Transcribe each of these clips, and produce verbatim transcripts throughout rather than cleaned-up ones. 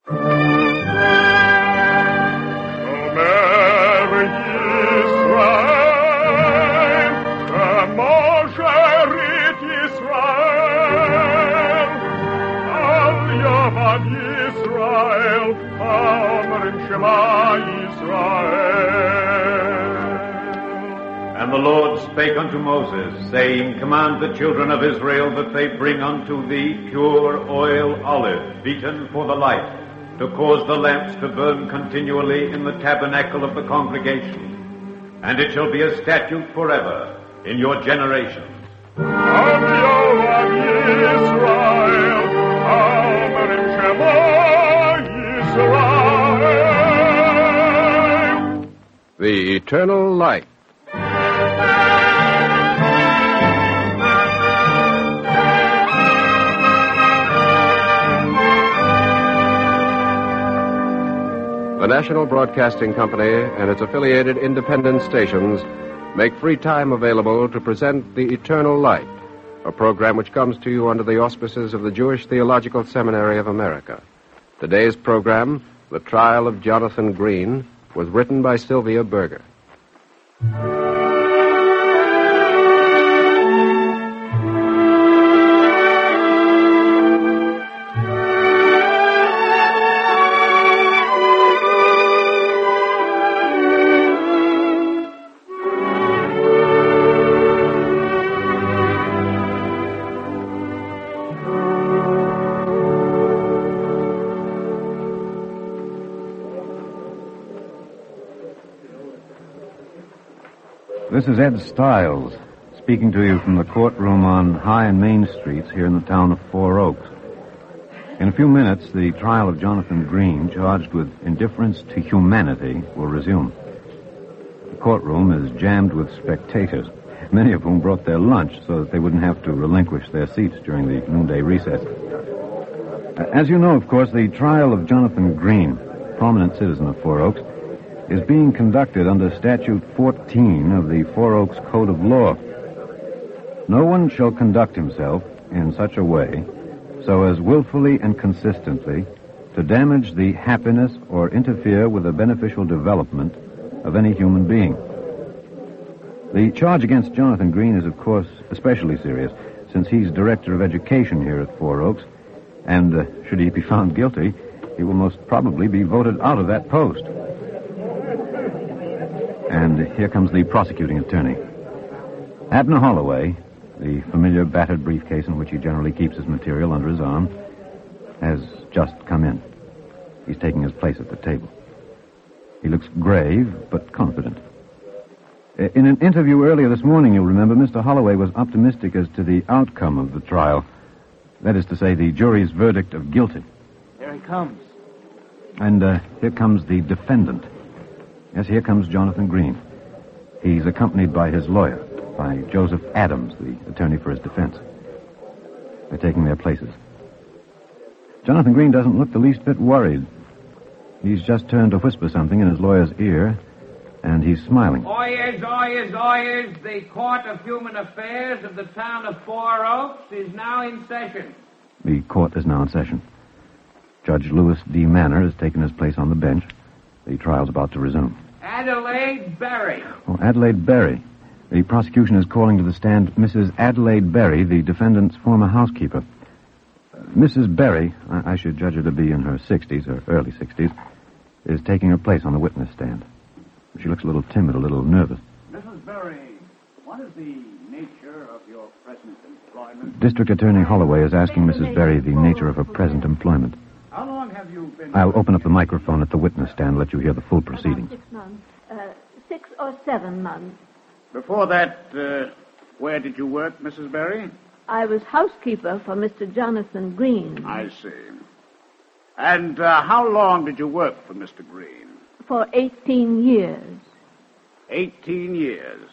And the Lord spake unto Moses, saying, Command the children of Israel that they bring unto thee pure oil olive, beaten for the light, to cause the lamps to burn continually in the tabernacle of the congregation. And it shall be a statute forever in your generations. The Eternal Light. The National Broadcasting Company and its affiliated independent stations make free time available to present The Eternal Light, a program which comes to you under the auspices of the Jewish Theological Seminary of America. Today's program, The Trial of Jonathan Green, was written by Sylvia Berger. This is Ed Stiles, speaking to you from the courtroom on High and Main Streets here in the town of Four Oaks. In a few minutes, the trial of Jonathan Green, charged with indifference to humanity, will resume. The courtroom is jammed with spectators, many of whom brought their lunch so that they wouldn't have to relinquish their seats during the noonday recess. As you know, of course, the trial of Jonathan Green, a prominent citizen of Four Oaks, is being conducted under Statute fourteen of the Four Oaks Code of Law. No one shall conduct himself in such a way so as willfully and consistently to damage the happiness or interfere with the beneficial development of any human being. The charge against Jonathan Green is, of course, especially serious, since he's Director of Education here at Four Oaks, and uh, should he be found guilty, he will most probably be voted out of that post. And here comes the prosecuting attorney. Abner Holloway, the familiar battered briefcase in which he generally keeps his material under his arm, has just come in. He's taking his place at the table. He looks grave, but confident. In an interview earlier this morning, you'll remember, Mister Holloway was optimistic as to the outcome of the trial. That is to say, the jury's verdict of guilty. Here he comes. And uh, here comes the defendant. Yes, here comes Jonathan Green. He's accompanied by his lawyer, by Joseph Adams, the attorney for his defense. They're taking their places. Jonathan Green doesn't look the least bit worried. He's just turned to whisper something in his lawyer's ear, and he's smiling. Oyez, oyez, oyez, the Court of Human Affairs of the town of Four Oaks is now in session. The court is now in session. Judge Louis D. Manor has taken his place on the bench. The trial's about to resume. Adelaide Berry. Oh, Adelaide Berry. The prosecution is calling to the stand Missus Adelaide Berry, the defendant's former housekeeper. Uh, Missus Berry, I-, I should judge her to be in her sixties, or early sixties, is taking her place on the witness stand. She looks a little timid, a little nervous. Missus Berry, what is the nature of your present employment? District Attorney Holloway is asking Missus Berry the nature of her present employment. How long have you been... I'll open up the microphone at the witness stand and let you hear the full proceedings. About six months. Uh, six or seven months. Before that, uh, where did you work, Missus Berry? I was housekeeper for Mister Jonathan Green. I see. And uh, how long did you work for Mister Green? For eighteen years. Eighteen years.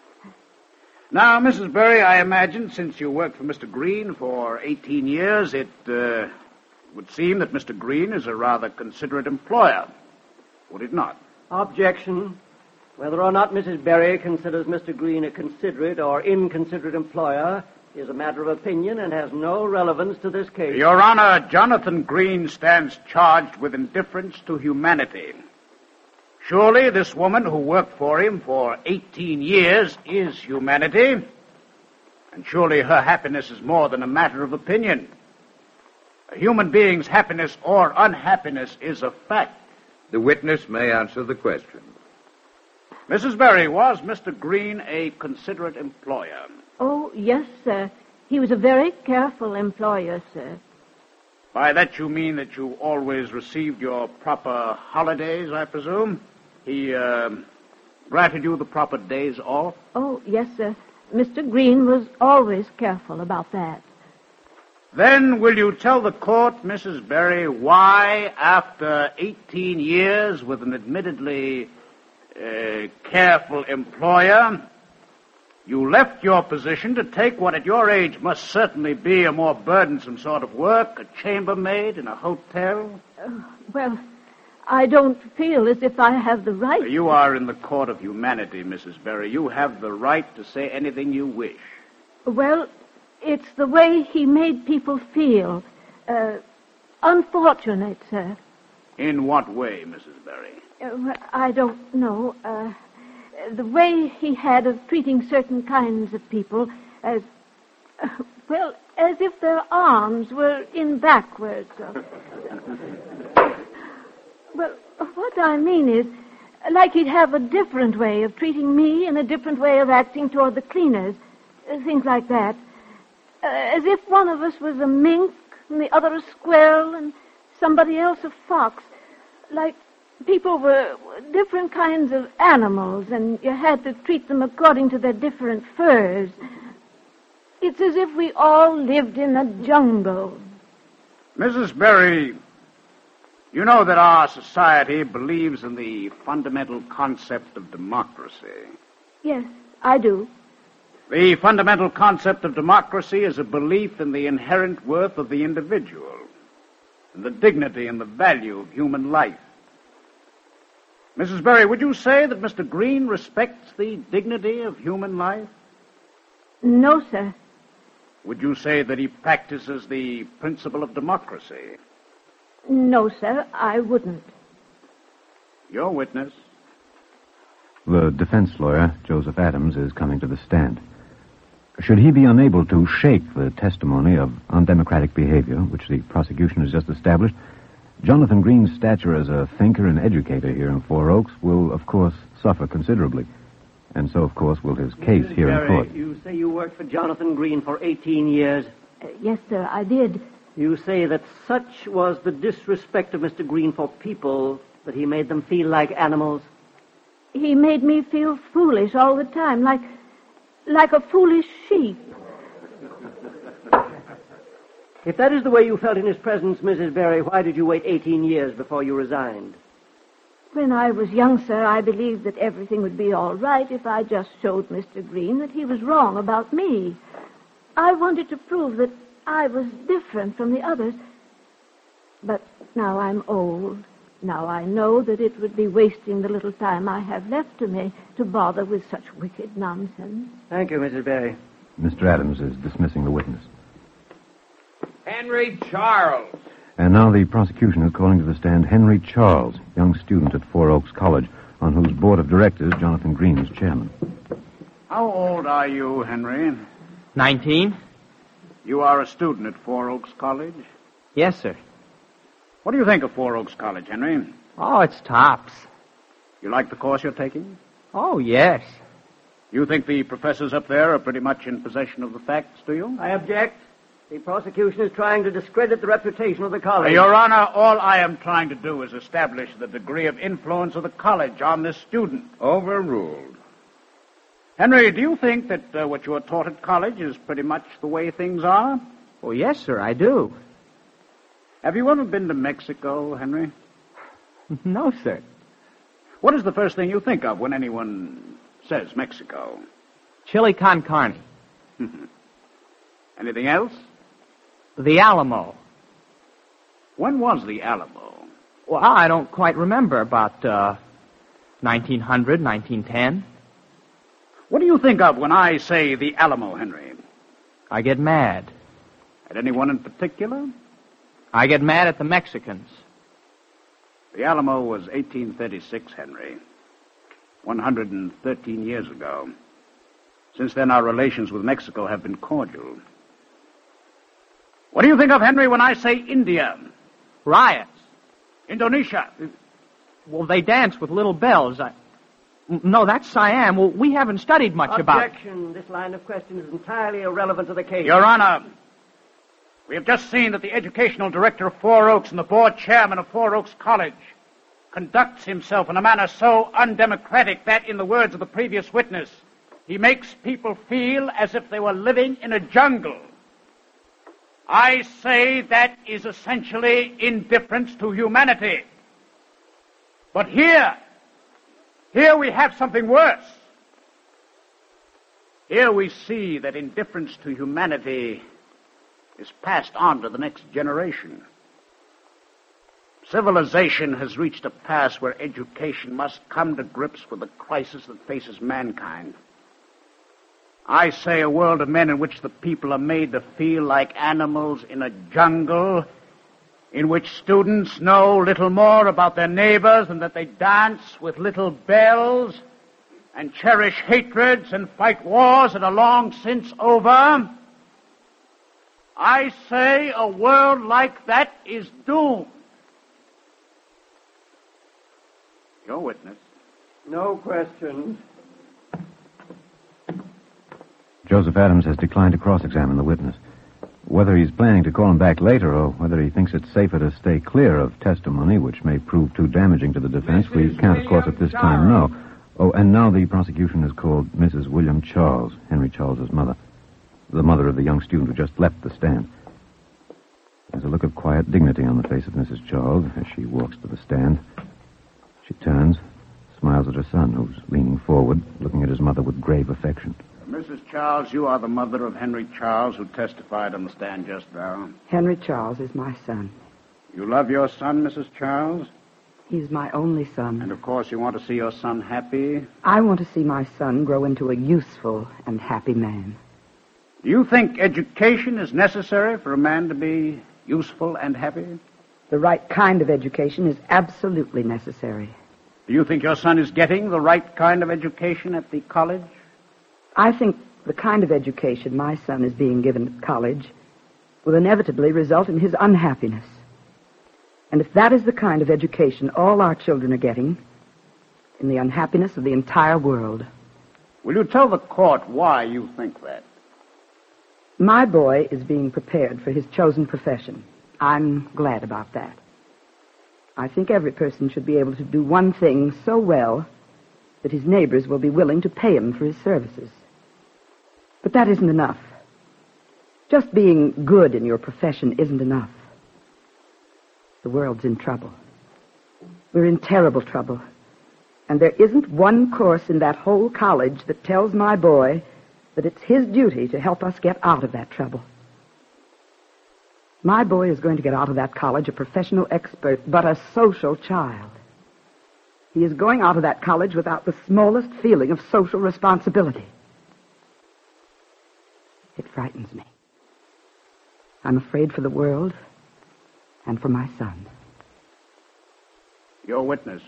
Now, Missus Berry, I imagine since you worked for Mister Green for eighteen years, it uh, would seem that Mister Green is a rather considerate employer. Would it not? Objection. Whether or not Missus Berry considers Mister Green a considerate or inconsiderate employer is a matter of opinion and has no relevance to this case. Your Honor, Jonathan Green stands charged with indifference to humanity. Surely this woman who worked for him for eighteen years is humanity, and surely her happiness is more than a matter of opinion. A human being's happiness or unhappiness is a fact. The witness may answer the question. Missus Berry, was Mister Green a considerate employer? Oh, yes, sir. He was a very careful employer, sir. By that you mean that you always received your proper holidays, I presume? He, uh, granted you the proper days off? Oh, yes, sir. Mister Green was always careful about that. Then will you tell the court, Missus Berry, why, after eighteen years with an admittedly uh, careful employer, you left your position to take what at your age must certainly be a more burdensome sort of work, a chambermaid in a hotel? Uh, well, I don't feel as if I have the right... You are in the court of humanity, Missus Berry. You have the right to say anything you wish. Well, it's the way he made people feel. Uh, unfortunate, sir. In what way, Missus Berry? Uh, I don't know. Uh, the way he had of treating certain kinds of people as, uh, well, as if their arms were in backwards. Or, well, what I mean is, like he'd have a different way of treating me and a different way of acting toward the cleaners. Uh, things like that. Uh, as if one of us was a mink and the other a squirrel and somebody else a fox. Like people were different kinds of animals and you had to treat them according to their different furs. It's as if we all lived in a jungle. Missus Berry, you know that our society believes in the fundamental concept of democracy. Yes, I do. The fundamental concept of democracy is a belief in the inherent worth of the individual, and the dignity and the value of human life. Missus Berry, would you say that Mister Green respects the dignity of human life? No, sir. Would you say that he practices the principle of democracy? No, sir, I wouldn't. Your witness. The defense lawyer, Joseph Adams, is coming to the stand. Should he be unable to shake the testimony of undemocratic behavior, which the prosecution has just established, Jonathan Green's stature as a thinker and educator here in Four Oaks will, of course, suffer considerably. And so, of course, will his case Missus here Berry, in court. You say you worked for Jonathan Green for eighteen years. Uh, yes, sir, I did. You say that such was the disrespect of Mister Green for people that he made them feel like animals? He made me feel foolish all the time, like, like a foolish sheep. If that is the way you felt in his presence, Missus Berry, why did you wait eighteen years before you resigned? When I was young, sir, I believed that everything would be all right if I just showed Mister Green that he was wrong about me. I wanted to prove that I was different from the others. But now I'm old. Now I know that it would be wasting the little time I have left to me to bother with such wicked nonsense. Thank you, Missus Berry. Mister Adams is dismissing the witness. Henry Charles. And now the prosecution is calling to the stand Henry Charles, young student at Four Oaks College, on whose board of directors Jonathan Green is chairman. How old are you, Henry? Nineteen? You are a student at Four Oaks College? Yes, sir. What do you think of Four Oaks College, Henry? Oh, it's tops. You like the course you're taking? Oh, yes. You think the professors up there are pretty much in possession of the facts, do you? I object. The prosecution is trying to discredit the reputation of the college. Your Honor, all I am trying to do is establish the degree of influence of the college on this student. Overruled. Henry, do you think that uh, what you are taught at college is pretty much the way things are? Oh, yes, sir, I do. Have you ever been to Mexico, Henry? No, sir. What is the first thing you think of when anyone says Mexico? Chili con carne. Anything else? The Alamo. When was the Alamo? Well, I don't quite remember. About uh, nineteen hundred, nineteen ten. What do you think of when I say the Alamo, Henry? I get mad. At anyone in particular? I get mad at the Mexicans. The Alamo was eighteen thirty-six, Henry. one hundred thirteen years ago. Since then, our relations with Mexico have been cordial. What do you think of, Henry, when I say India? Riots. Indonesia. Well, they dance with little bells. I... No, that's Siam. Well, we haven't studied much about... Objection. This line of question is entirely irrelevant to the case. Your Honor, we have just seen that the educational director of Four Oaks and the board chairman of Four Oaks College conducts himself in a manner so undemocratic that, in the words of the previous witness, he makes people feel as if they were living in a jungle. I say that is essentially indifference to humanity. But here, here we have something worse. Here we see that indifference to humanity is passed on to the next generation. Civilization has reached a pass where education must come to grips with the crisis that faces mankind. I say a world of men in which the people are made to feel like animals in a jungle, in which students know little more about their neighbors than that they dance with little bells and cherish hatreds and fight wars that are long since over. I say a world like that is doomed. Your witness. No questions. Joseph Adams has declined to cross-examine the witness. Whether he's planning to call him back later or whether he thinks it's safer to stay clear of testimony which may prove too damaging to the defense, we can't, of course, at this time know. Oh, and now the prosecution has called Missus William Charles, Henry Charles's mother, the mother of the young student who just left the stand. There's a look of quiet dignity on the face of Missus Charles as she walks to the stand. She turns, smiles at her son, who's leaning forward, looking at his mother with grave affection. Missus Charles, you are the mother of Henry Charles, who testified on the stand just now. Henry Charles is my son. You love your son, Missus Charles? He's my only son. And, of course, you want to see your son happy? I want to see my son grow into a useful and happy man. Do you think education is necessary for a man to be useful and happy? The right kind of education is absolutely necessary. Do you think your son is getting the right kind of education at the college? I think the kind of education my son is being given at college will inevitably result in his unhappiness. And if that is the kind of education all our children are getting, in the unhappiness of the entire world. Will you tell the court why you think that? My boy is being prepared for his chosen profession. I'm glad about that. I think every person should be able to do one thing so well that his neighbors will be willing to pay him for his services. But that isn't enough. Just being good in your profession isn't enough. The world's in trouble. We're in terrible trouble. And there isn't one course in that whole college that tells my boy that it's his duty to help us get out of that trouble. My boy is going to get out of that college a professional expert, but a social child. He is going out of that college without the smallest feeling of social responsibility. It frightens me. I'm afraid for the world and for my son. Your witness.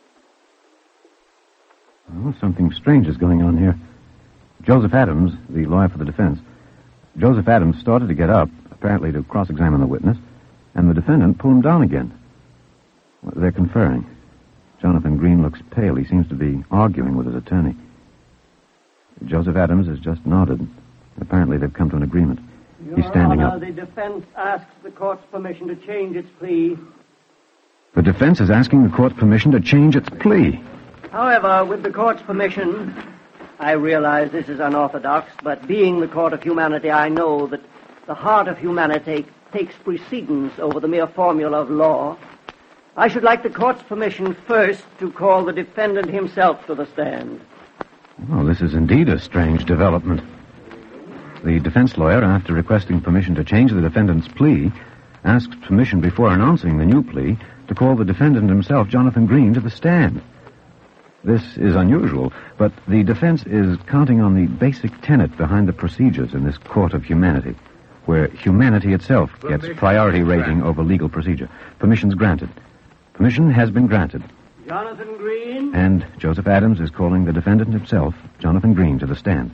Oh, something strange is going on here. Joseph Adams, the lawyer for the defense, Joseph Adams started to get up, apparently to cross-examine the witness, and the defendant pulled him down again. Well, they're conferring. Jonathan Green looks pale. He seems to be arguing with his attorney. Joseph Adams has just nodded. Apparently they've come to an agreement. Your He's standing Honor, up. The defense asks the court's permission to change its plea. The defense is asking the court's permission to change its plea. However, with the court's permission, I realize this is unorthodox, but being the court of humanity, I know that the heart of humanity takes precedence over the mere formula of law. I should like the court's permission first to call the defendant himself to the stand. Well, this is indeed a strange development. The defense lawyer, after requesting permission to change the defendant's plea, asks permission before announcing the new plea to call the defendant himself, Jonathan Green, to the stand. This is unusual, but the defense is counting on the basic tenet behind the procedures in this court of humanity, where humanity itself gets priority rating over legal procedure. Permission's granted. Permission has been granted. Jonathan Green. And Joseph Adams is calling the defendant himself, Jonathan Green, to the stand.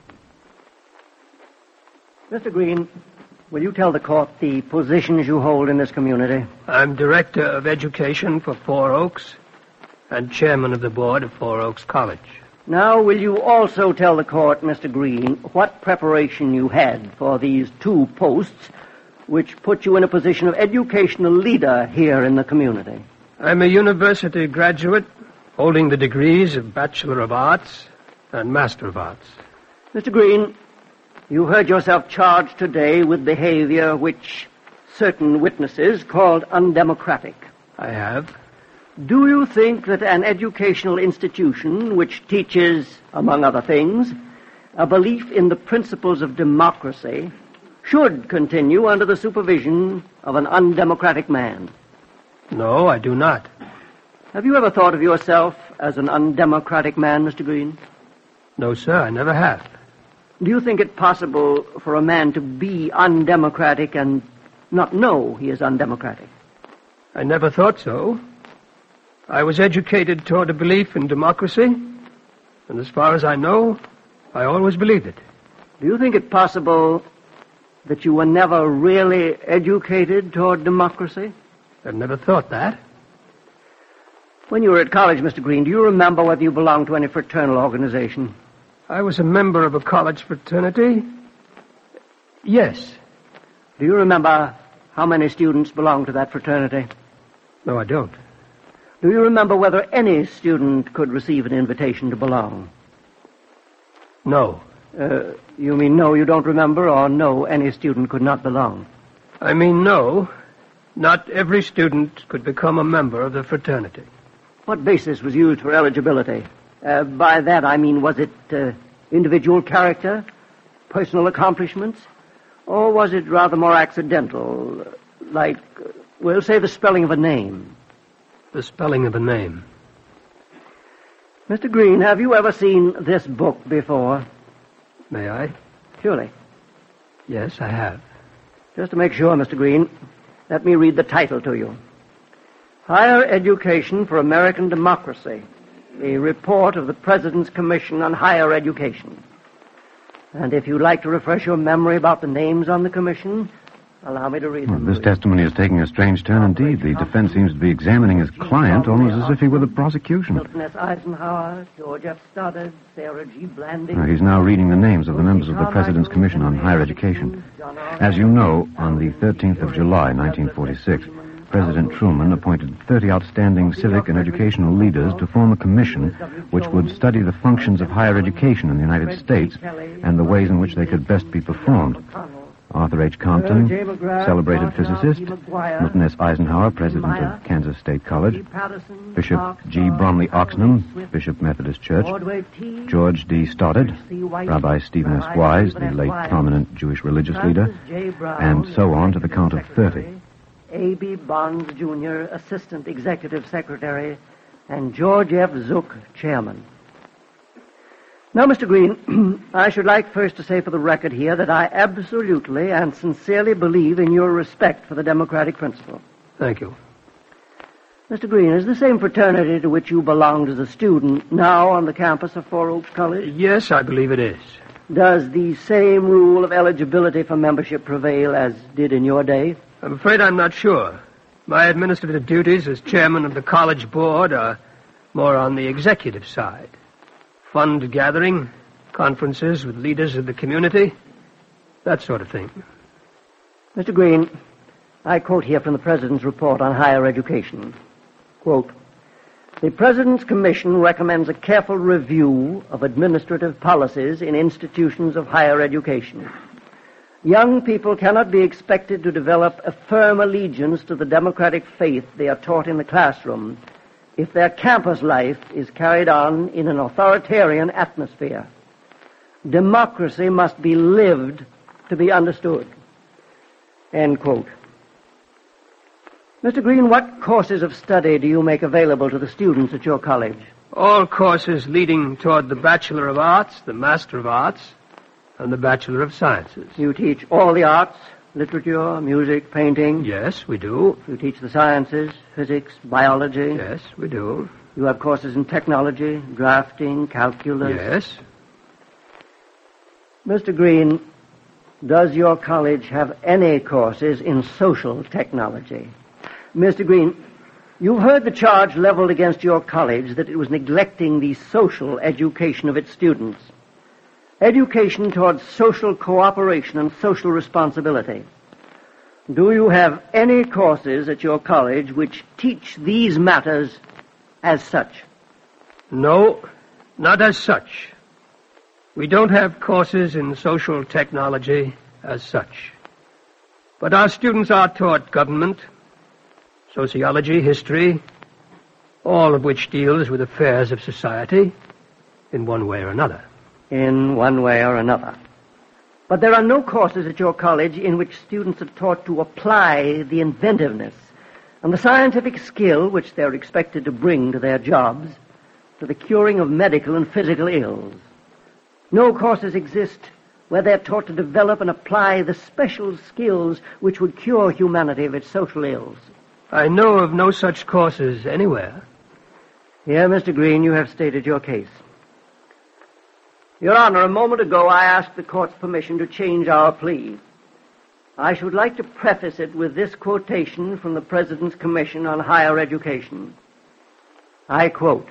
Mister Green, will you tell the court the positions you hold in this community? I'm Director of Education for Four Oaks and Chairman of the Board of Four Oaks College. Now, will you also tell the court, Mister Green, what preparation you had for these two posts which put you in a position of educational leader here in the community? I'm a university graduate holding the degrees of Bachelor of Arts and Master of Arts. Mister Green, you heard yourself charged today with behavior which certain witnesses called undemocratic. I have. Do you think that an educational institution which teaches, among other things, a belief in the principles of democracy should continue under the supervision of an undemocratic man? No, I do not. Have you ever thought of yourself as an undemocratic man, Mister Green? No, sir, I never have. Do you think it possible for a man to be undemocratic and not know he is undemocratic? I never thought so. I was educated toward a belief in democracy, and as far as I know, I always believed it. Do you think it possible that you were never really educated toward democracy? I've never thought that. When you were at college, Mister Green, do you remember whether you belonged to any fraternal organization? I was a member of a college fraternity. Yes. Do you remember how many students belonged to that fraternity? No, I don't. Do you remember whether any student could receive an invitation to belong? No. Uh, you mean no, you don't remember, or no, any student could not belong? I mean no. Not every student could become a member of the fraternity. What basis was used for eligibility? Uh, by that I mean, was it uh, individual character, personal accomplishments, or was it rather more accidental, like, uh, we'll say the spelling of a name? The spelling of a name. Mister Green, have you ever seen this book before? May I? Surely. Yes, I have. Just to make sure, Mister Green, let me read the title to you. Higher Education for American Democracy, a report of the President's Commission on Higher Education. And if you'd like to refresh your memory about the names on the commission, allow me to read Well, them. this testimony is taking a strange turn indeed. The defense seems to be examining his client almost as if he were the prosecution. Milton S. Eisenhower, George F. Stoddard, Sarah G. Blanding. Now, he's now reading the names of the members of the President's Commission on Higher Education. As you know, on the thirteenth of July, nineteen forty-six, President Truman appointed thirty outstanding civic and educational leaders to form a commission which would study the functions of higher education in the United States and the ways in which they could best be performed. Arthur H. Compton, celebrated physicist, Milton S. Eisenhower, president of Kansas State College, Bishop G. Bromley Oxnam, Bishop Methodist Church, George D. Stoddard, Rabbi Stephen S. Wise, the late prominent Jewish religious leader, and so on to the count of thirty. A B. Bonds, Junior, Assistant Executive Secretary, and George F. Zook, Chairman. Now, Mister Green, I should like first to say for the record here that I absolutely and sincerely believe in your respect for the democratic principle. Thank you. Mister Green, is the same fraternity to which you belonged as a student now on the campus of Four Oaks College? Yes, I believe it is. Does the same rule of eligibility for membership prevail as did in your day? I'm afraid I'm not sure. My administrative duties as chairman of the college board are more on the executive side. Fund gathering, conferences with leaders of the community, that sort of thing. Mister Green, I quote here from the President's report on higher education. Quote, the President's Commission recommends a careful review of administrative policies in institutions of higher education. Young people cannot be expected to develop a firm allegiance to the democratic faith they are taught in the classroom if their campus life is carried on in an authoritarian atmosphere. Democracy must be lived to be understood. End quote. Mister Green, what courses of study do you make available to the students at your college? All courses leading toward the Bachelor of Arts, the Master of Arts, and the Bachelor of Sciences. You teach all the arts, literature, music, painting? Yes, we do. You teach the sciences, physics, biology? Yes, we do. You have courses in technology, drafting, calculus? Yes. Mister Green, does your college have any courses in social technology? Mister Green, you've heard the charge leveled against your college that it was neglecting the social education of its students. Education towards social cooperation and social responsibility. Do you have any courses at your college which teach these matters as such? No, not as such. We don't have courses in social technology as such. But our students are taught government, sociology, history, all of which deals with affairs of society in one way or another. In one way or another. But there are no courses at your college in which students are taught to apply the inventiveness and the scientific skill which they're expected to bring to their jobs to the curing of medical and physical ills. No courses exist where they're taught to develop and apply the special skills which would cure humanity of its social ills. I know of no such courses anywhere. Here, Mister Green, you have stated your case. Your Honor, a moment ago I asked the court's permission to change our plea. I should like to preface it with this quotation from the President's Commission on Higher Education. I quote,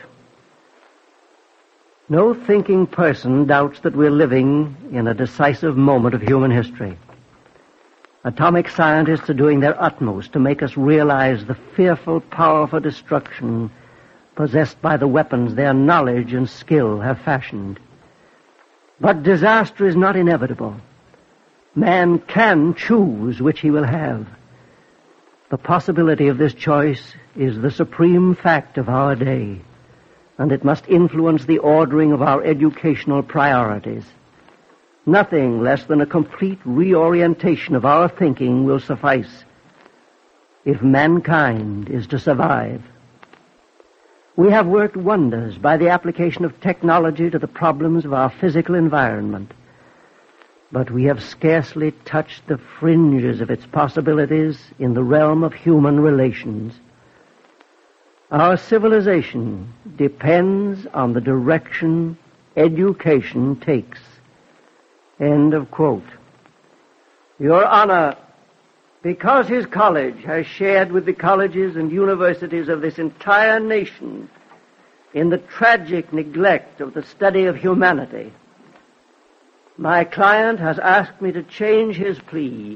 "No thinking person doubts that we're living in a decisive moment of human history. Atomic scientists are doing their utmost to make us realize the fearful power for destruction possessed by the weapons their knowledge and skill have fashioned. But disaster is not inevitable. Man can choose which he will have. The possibility of this choice is the supreme fact of our day, and it must influence the ordering of our educational priorities. Nothing less than a complete reorientation of our thinking will suffice if mankind is to survive. We have worked wonders by the application of technology to the problems of our physical environment, but we have scarcely touched the fringes of its possibilities in the realm of human relations. Our civilization depends on the direction education takes." End of quote. Your Honor, because his college has shared with the colleges and universities of this entire nation in the tragic neglect of the study of humanity, my client has asked me to change his plea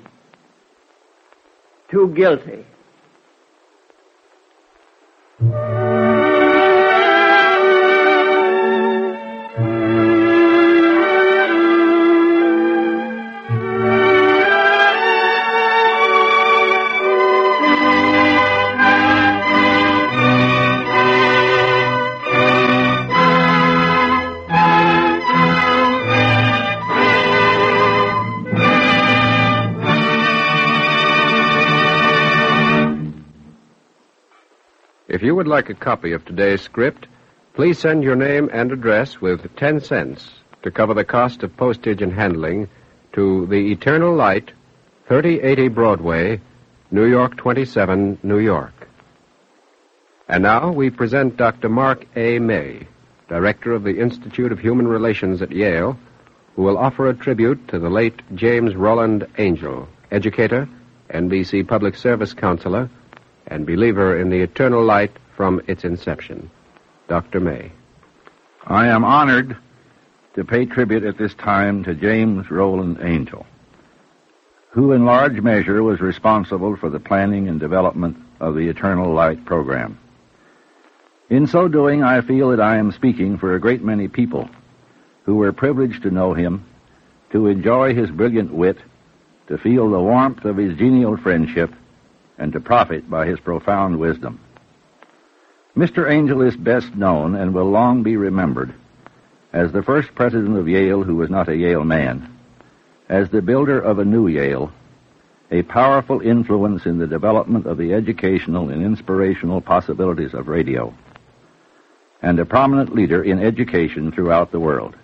to guilty. If you would like a copy of today's script, please send your name and address with ten cents to cover the cost of postage and handling to The Eternal Light, thirty eighty Broadway, New York twenty-seven, New York. And now we present Doctor Mark A. May, Director of the Institute of Human Relations at Yale, who will offer a tribute to the late James Roland Angell, educator, N B C Public Service Counselor, and believer in the eternal light from its inception. Doctor May. I am honored to pay tribute at this time to James Roland Angell, who in large measure was responsible for the planning and development of the Eternal Light program. In so doing, I feel that I am speaking for a great many people who were privileged to know him, to enjoy his brilliant wit, to feel the warmth of his genial friendship, and to profit by his profound wisdom. Mister Angell is best known and will long be remembered as the first president of Yale who was not a Yale man, as the builder of a new Yale, a powerful influence in the development of the educational and inspirational possibilities of radio. and a prominent leader in education throughout the world.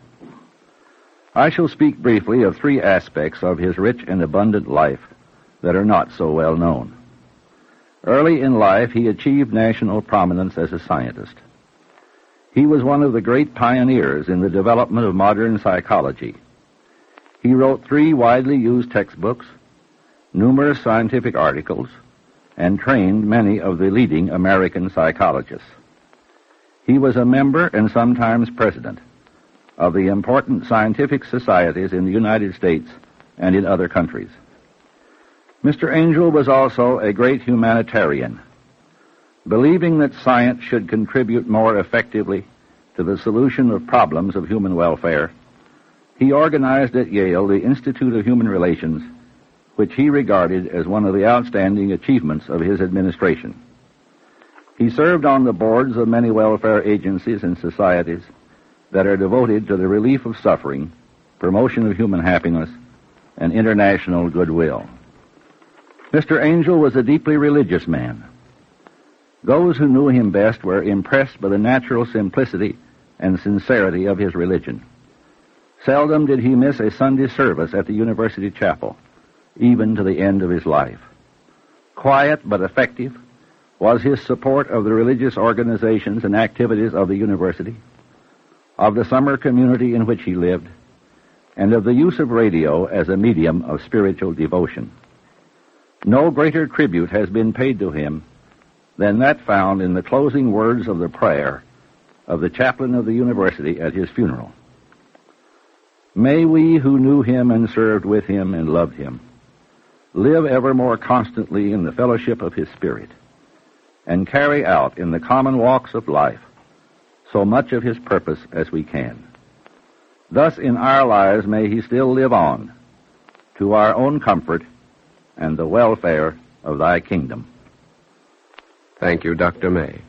I shall speak briefly of three aspects of his rich and abundant life that are not so well known. Early in life, he achieved national prominence as a scientist. He was one of the great pioneers in the development of modern psychology. He wrote three widely used textbooks, numerous scientific articles, and trained many of the leading American psychologists. He was a member and sometimes president of the important scientific societies in the United States and in other countries. Mister Angell was also a great humanitarian. Believing that science should contribute more effectively to the solution of problems of human welfare, he organized at Yale the Institute of Human Relations, which he regarded as one of the outstanding achievements of his administration. He served on the boards of many welfare agencies and societies that are devoted to the relief of suffering, promotion of human happiness, and international goodwill. Mister Angell was a deeply religious man. Those who knew him best were impressed by the natural simplicity and sincerity of his religion. Seldom did he miss a Sunday service at the University Chapel, even to the end of his life. Quiet but effective was his support of the religious organizations and activities of the university, of the summer community in which he lived, and of the use of radio as a medium of spiritual devotion. No greater tribute has been paid to him than that found in the closing words of the prayer of the chaplain of the university at his funeral. May we who knew him and served with him and loved him live ever more constantly in the fellowship of his spirit and carry out in the common walks of life so much of his purpose as we can. Thus in our lives may he still live on to our own comfort and the welfare of thy kingdom. Thank you, Doctor May.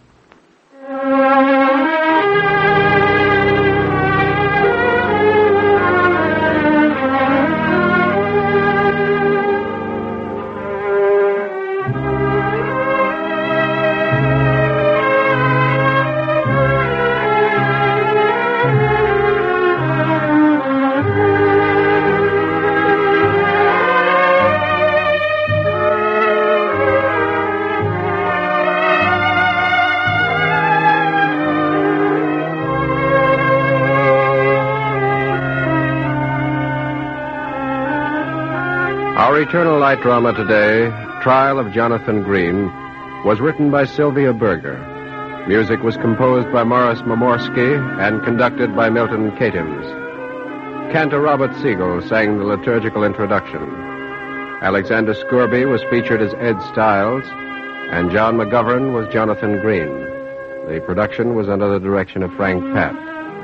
Our Eternal Light drama today, Trial of Jonathan Green, was written by Sylvia Berger. Music was composed by Morris Momorsky and conducted by Milton Katims. Cantor Robert Siegel sang the liturgical introduction. Alexander Scourby was featured as Ed Stiles, and John McGovern was Jonathan Green. The production was under the direction of Frank Papp.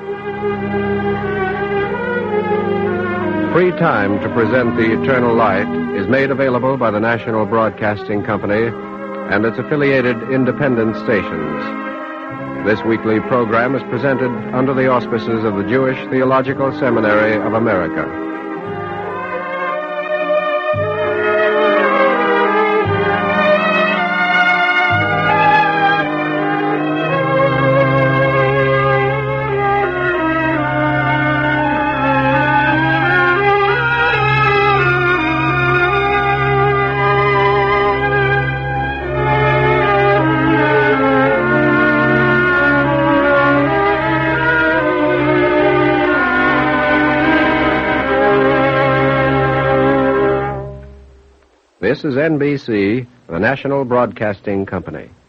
Free time to present the Eternal Light is made available by the National Broadcasting Company and its affiliated independent stations. This weekly program is presented under the auspices of the Jewish Theological Seminary of America. This is N B C, the National Broadcasting Company.